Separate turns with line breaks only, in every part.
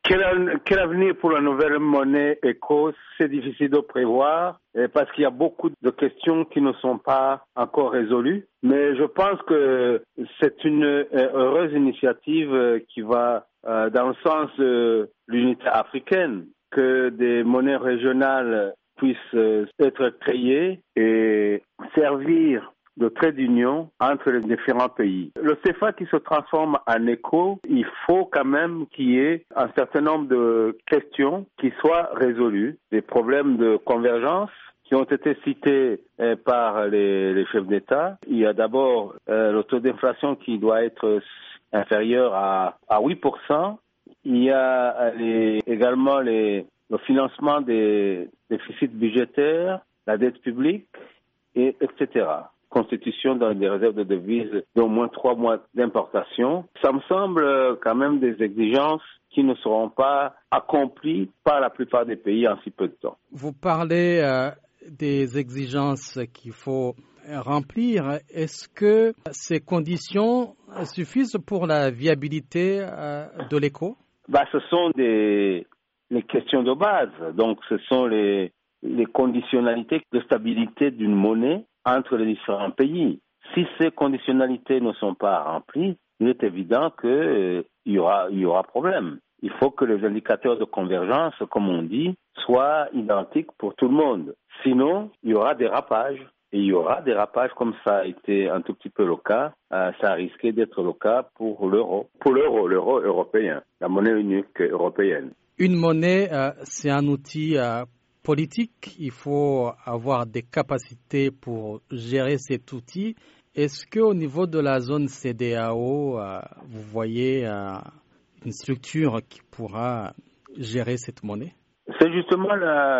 Quel avenir pour la nouvelle monnaie ECO? C'est difficile de prévoir parce qu'il y a beaucoup de questions qui ne sont pas encore résolues. Mais je pense que c'est une heureuse initiative qui va dans le sens de l'unité africaine, que des monnaies régionales puissent être créées et servir de trait d'union entre les différents pays. Le CFA qui se transforme en ECO, il faut quand même qu'il y ait un certain nombre de questions qui soient résolues, des problèmes de convergence qui ont été cités par les chefs d'État. Il y a d'abord le taux d'inflation qui doit être inférieur à 8%. Il y a également le financement des déficits budgétaires, la dette publique, etc. Constitution dans des réserves de devises d'au moins 3 mois d'importation. Ça me semble quand même des exigences qui ne seront pas accomplies par la plupart des pays en si peu de temps.
Vous parlez des exigences qu'il faut remplir. Est-ce que ces conditions suffisent pour la viabilité de l'ECO?
Ce sont les questions de base. Donc, ce sont les conditionnalités de stabilité d'une monnaie entre les différents pays. Si ces conditionnalités ne sont pas remplies, il est évident qu'il y aura problème. Il faut que les indicateurs de convergence, comme on dit, soient identiques pour tout le monde. Sinon, il y aura des rapages. Et il y aura des rapages comme ça a été un tout petit peu le cas. Ça a risqué d'être le cas pour l'euro. Pour l'euro européen, la monnaie unique européenne.
Une monnaie, c'est un outil politique. Il faut avoir des capacités pour gérer cet outil. Est-ce qu'au niveau de la zone CEDEAO, vous voyez une structure qui pourra gérer cette monnaie?
C'est justement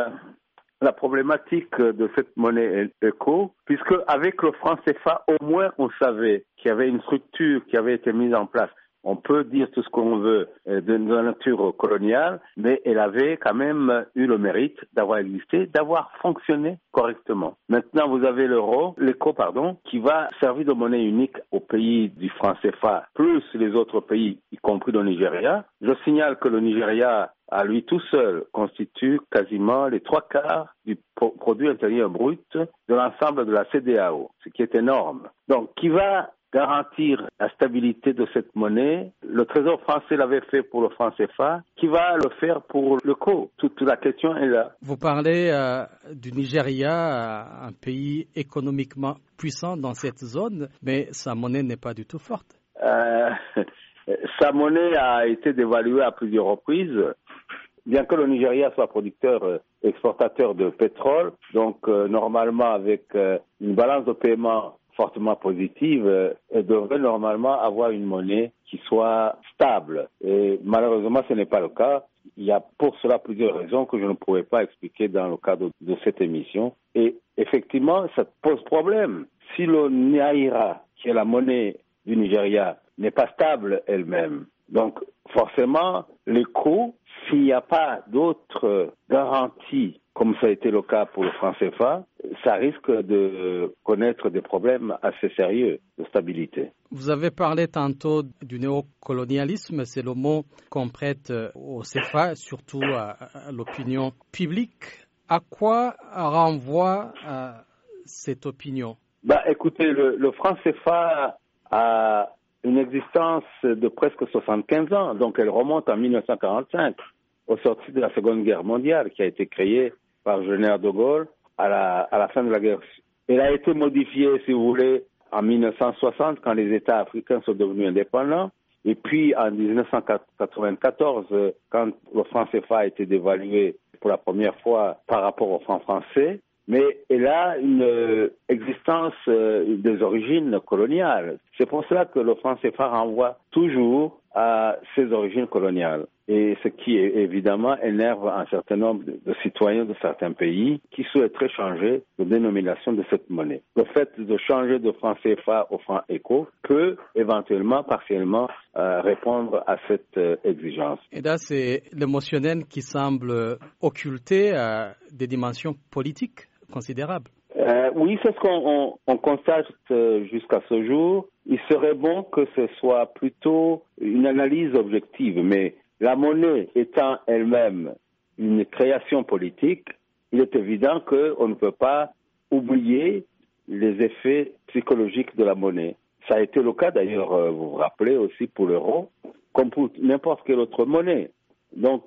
la problématique de cette monnaie ECO, puisque avec le franc CFA, au moins on savait qu'il y avait une structure qui avait été mise en place. On peut dire tout ce qu'on veut de nature coloniale, mais elle avait quand même eu le mérite d'avoir existé, d'avoir fonctionné correctement. Maintenant, vous avez l'ECO, qui va servir de monnaie unique aux pays du franc CFA, plus les autres pays, y compris le Nigeria. Je signale que le Nigeria, à lui tout seul, constitue quasiment les 3/4 du produit intérieur brut de l'ensemble de la CEDEAO, ce qui est énorme. Donc, qui va garantir la stabilité de cette monnaie? Le Trésor français l'avait fait pour le franc CFA. Qui va le faire pour l'ECO? Toute la question est là.
Vous parlez du Nigeria, un pays économiquement puissant dans cette zone, mais sa monnaie n'est pas du tout forte.
Sa monnaie a été dévaluée à plusieurs reprises. Bien que le Nigeria soit exportateur de pétrole, donc normalement avec une balance de paiement fortement positive, elle devrait normalement avoir une monnaie qui soit stable. Et malheureusement, ce n'est pas le cas. Il y a pour cela plusieurs raisons que je ne pourrais pas expliquer dans le cadre de cette émission. Et effectivement, ça pose problème. Si le Naira, qui est la monnaie du Nigeria, n'est pas stable elle-même, donc forcément, l'ECO, s'il n'y a pas d'autres garanties, comme ça a été le cas pour le franc CFA, ça risque de connaître des problèmes assez sérieux de stabilité.
Vous avez parlé tantôt du néocolonialisme, c'est le mot qu'on prête au CFA, surtout à l'opinion publique. À quoi renvoie cette opinion?
Écoutez, le franc CFA a une existence de presque 75 ans, donc elle remonte en 1945, au sorti de la Seconde Guerre mondiale, qui a été créée par le général de Gaulle à la fin de la guerre. Elle a été modifiée, si vous voulez, en 1960, quand les États africains sont devenus indépendants, et puis en 1994, quand le franc CFA a été dévalué pour la première fois par rapport au franc français. Mais elle a une existence des origines coloniales. C'est pour cela que le franc CFA renvoie toujours à ses origines coloniales. Et ce qui, évidemment, énerve un certain nombre de citoyens de certains pays qui souhaiteraient changer de dénomination de cette monnaie. Le fait de changer de franc CFA au franc ECO peut éventuellement, partiellement, répondre à cette exigence.
Et là, c'est l'émotionnel qui semble occulter des dimensions politiques considérables.
Oui, c'est ce qu'on constate jusqu'à ce jour. Il serait bon que ce soit plutôt une analyse objective, mais la monnaie étant elle-même une création politique, il est évident qu'on ne peut pas oublier les effets psychologiques de la monnaie. Ça a été le cas d'ailleurs, vous vous rappelez aussi pour l'euro, comme pour n'importe quelle autre monnaie. Donc,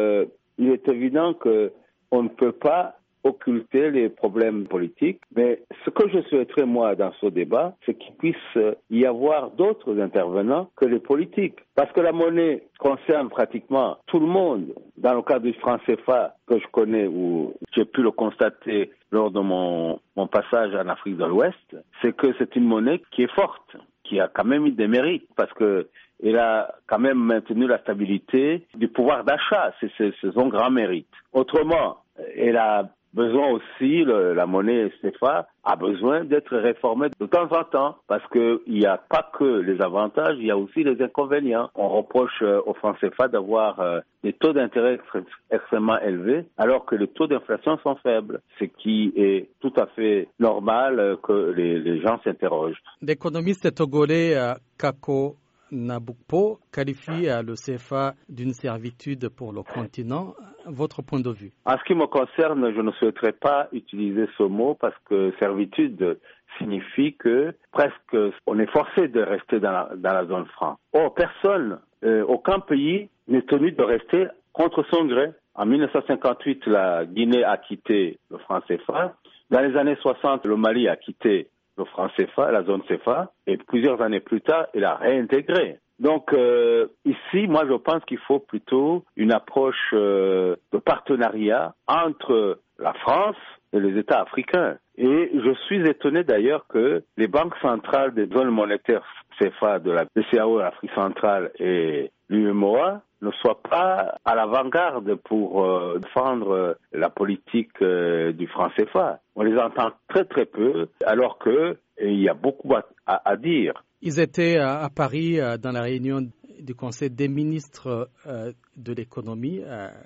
il est évident qu'on ne peut pas occulter les problèmes politiques, mais ce que je souhaiterais, moi, dans ce débat, c'est qu'il puisse y avoir d'autres intervenants que les politiques. Parce que la monnaie concerne pratiquement tout le monde. Dans le cas du franc CFA que je connais, où j'ai pu le constater lors de mon passage en Afrique de l'Ouest, c'est que c'est une monnaie qui est forte, qui a quand même eu des mérites, parce que elle a quand même maintenu la stabilité du pouvoir d'achat. C'est son grand mérite. Autrement, elle a besoin aussi, la monnaie CFA a besoin d'être réformée de temps en temps, parce qu'il n'y a pas que les avantages, il y a aussi les inconvénients. On reproche au franc CFA d'avoir des taux d'intérêt extrêmement élevés, alors que les taux d'inflation sont faibles, ce qui est tout à fait normal que les gens s'interrogent.
L'économiste togolais Kako Nabukpo qualifie le CFA d'une servitude pour le continent. Votre point de vue?
En ce qui me concerne, je ne souhaiterais pas utiliser ce mot parce que servitude signifie que presque on est forcé de rester dans la zone franc. Or, personne, aucun pays n'est tenu de rester contre son gré. En 1958, la Guinée a quitté le franc CFA. Dans les années 60, le Mali a quitté le franc CFA, la zone CFA, et plusieurs années plus tard, il a réintégré. Donc ici, moi je pense qu'il faut plutôt une approche de partenariat entre la France et les États africains. Et je suis étonné d'ailleurs que les banques centrales des zones monétaires CFA de la BCEAO, l'Afrique centrale et l'UEMOA ne soient pas à l'avant-garde pour défendre la politique du franc CFA. On les entend très très peu, alors qu'il y a beaucoup à dire.
Ils étaient à Paris dans la réunion du Conseil des ministres de l'économie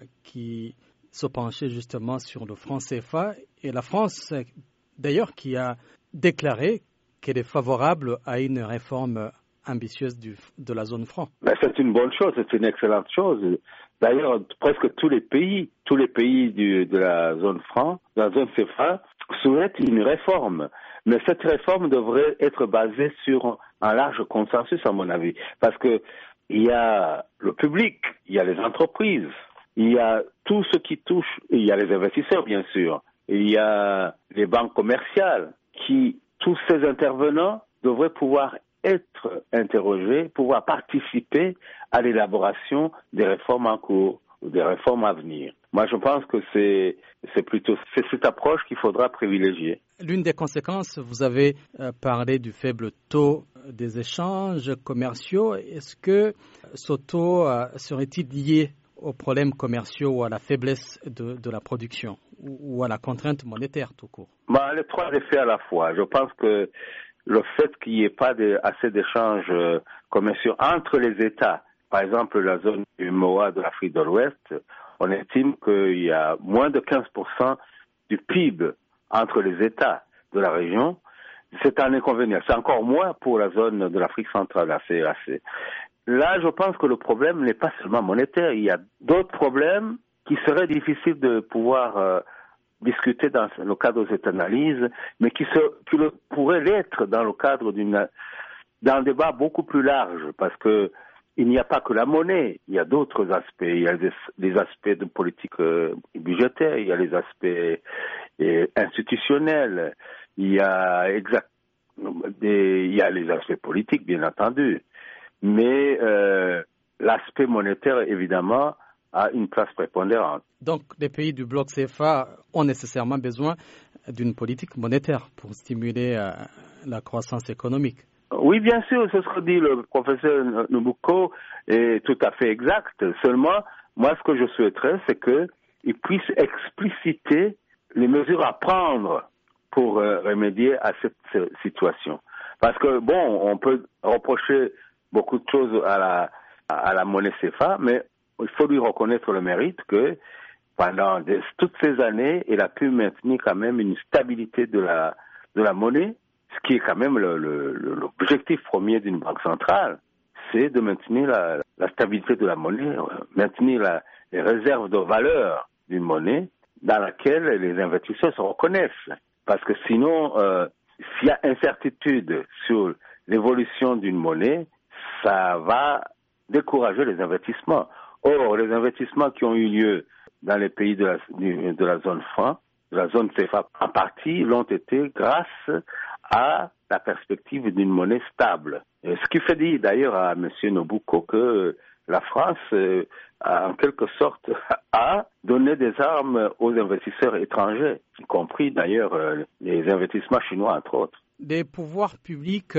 qui se penchait justement sur le franc CFA, et la France, d'ailleurs, qui a déclaré qu'elle est favorable à une réforme ambitieuse de la zone franc.
Ben, c'est une bonne chose, c'est une excellente chose. D'ailleurs, presque tous les pays de la zone franc, de la zone CFA, souhaitent une réforme. Mais cette réforme devrait être basée sur un large consensus, à mon avis. Parce que il y a le public, il y a les entreprises, il y a tout ce qui touche, il y a les investisseurs, bien sûr, il y a les banques commerciales, tous ces intervenants devraient pouvoir être interrogés, pouvoir participer à l'élaboration des réformes en cours ou des réformes à venir. Moi, je pense que c'est cette approche qu'il faudra privilégier.
L'une des conséquences, vous avez parlé du faible taux des échanges commerciaux. Est-ce que ce taux serait-il lié aux problèmes commerciaux ou à la faiblesse de la production ou à la contrainte monétaire tout court?
Les trois effets à la fois. Je pense que le fait qu'il n'y ait pas assez d'échanges commerciaux entre les États, par exemple la zone du MOA de l'Afrique de l'Ouest, on estime qu'il y a moins de 15% du PIB entre les États de la région. C'est un inconvénient. C'est encore moins pour la zone de l'Afrique centrale, la CEAC. Là, je pense que le problème n'est pas seulement monétaire. Il y a d'autres problèmes qui seraient difficiles de pouvoir discuter dans le cadre de cette analyse, mais qui pourraient l'être dans le cadre d'un débat beaucoup plus large, parce que il n'y a pas que la monnaie, il y a d'autres aspects. Il y a des aspects de politique budgétaire, il y a les aspects institutionnels, il y a les aspects politiques, bien entendu. Mais l'aspect monétaire, évidemment, a une place prépondérante.
Donc, les pays du bloc CFA ont nécessairement besoin d'une politique monétaire pour stimuler la croissance économique.
Oui, bien sûr, c'est ce que dit le professeur Nabukpo est tout à fait exact. Seulement, moi, ce que je souhaiterais, c'est qu'il puisse expliciter les mesures à prendre pour remédier à cette situation. Parce que, on peut reprocher beaucoup de choses à la monnaie CFA, mais il faut lui reconnaître le mérite que pendant toutes ces années, il a pu maintenir quand même une stabilité de la monnaie, ce qui est quand même l'objectif premier d'une banque centrale. c'est de maintenir la stabilité de la monnaie, maintenir les réserves de valeur d'une monnaie dans laquelle les investisseurs se reconnaissent. Parce que sinon, s'il y a incertitude sur l'évolution d'une monnaie, ça va décourager les investissements. Or, les investissements qui ont eu lieu dans les pays de la zone franc, de la zone CFA en partie, l'ont été grâce à la perspective d'une monnaie stable. Ce qui fait dire d'ailleurs à M. Nobuko que la France, en quelque sorte, a donné des armes aux investisseurs étrangers, y compris d'ailleurs les investissements chinois, entre autres.
Les pouvoirs publics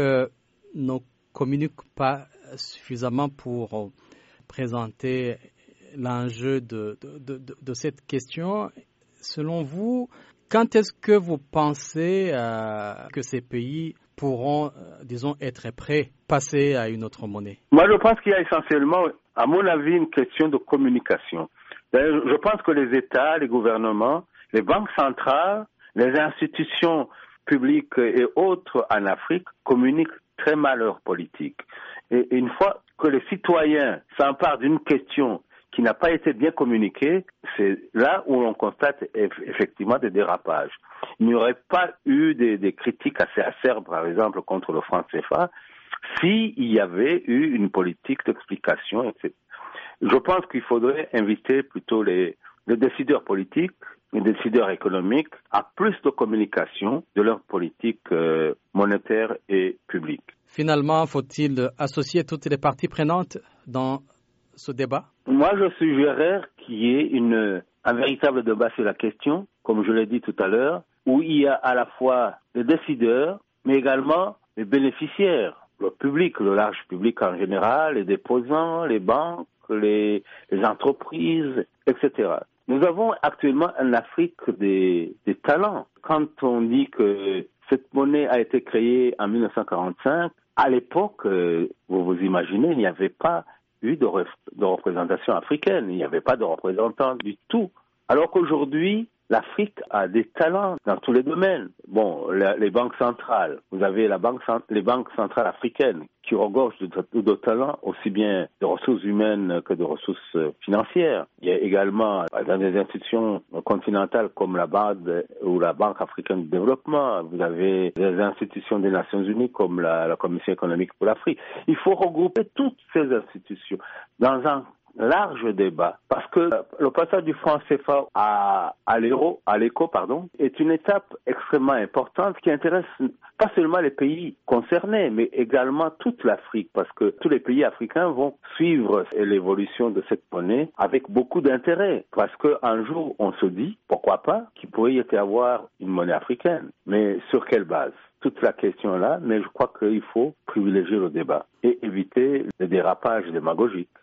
ne communiquent pas suffisamment pour présenter l'enjeu de cette question. Selon vous, quand est-ce que vous pensez que ces pays pourront, disons, être prêts, passer à une autre monnaie?
Moi, je pense qu'il y a essentiellement, à mon avis, une question de communication. Je pense que les États, les gouvernements, les banques centrales, les institutions publiques et autres en Afrique communiquent très mal leur politique. Et une fois que les citoyens s'emparent d'une question qui n'a pas été bien communiquée, c'est là où l'on constate effectivement des dérapages. Il n'y aurait pas eu des critiques assez acerbes, par exemple, contre le franc CFA, s'il y avait eu une politique d'explication, etc. Je pense qu'il faudrait inviter plutôt les décideurs politiques, les décideurs économiques à plus de communication de leur politique monétaire et publique.
Finalement, faut-il associer toutes les parties prenantes dans ce débat?
Moi, je suggérerais qu'il y ait un véritable débat sur la question, comme je l'ai dit tout à l'heure, où il y a à la fois les décideurs, mais également les bénéficiaires, le public, le large public en général, les déposants, les banques, les entreprises, etc. Nous avons actuellement en Afrique des talents. Quand on dit que cette monnaie a été créée en 1945, à l'époque, vous vous imaginez, il n'y avait pas eu de représentation africaine, il n'y avait pas de représentants du tout. Alors qu'aujourd'hui, l'Afrique a des talents dans tous les domaines. Bon, les banques centrales, vous avez les banques centrales africaines qui regorgent de talents, aussi bien de ressources humaines que de ressources financières. Il y a également dans des institutions continentales comme la BAD ou la Banque africaine de développement, vous avez des institutions des Nations Unies comme la Commission économique pour l'Afrique. Il faut regrouper toutes ces institutions dans un large débat, parce que le passage du franc CFA à l'éco, est une étape extrêmement importante qui intéresse pas seulement les pays concernés, mais également toute l'Afrique, parce que tous les pays africains vont suivre l'évolution de cette monnaie avec beaucoup d'intérêt, parce qu'un jour, on se dit, pourquoi pas, qu'il pourrait y avoir une monnaie africaine, mais sur quelle base? Toute la question là, mais je crois qu'il faut privilégier le débat et éviter les dérapages démagogiques.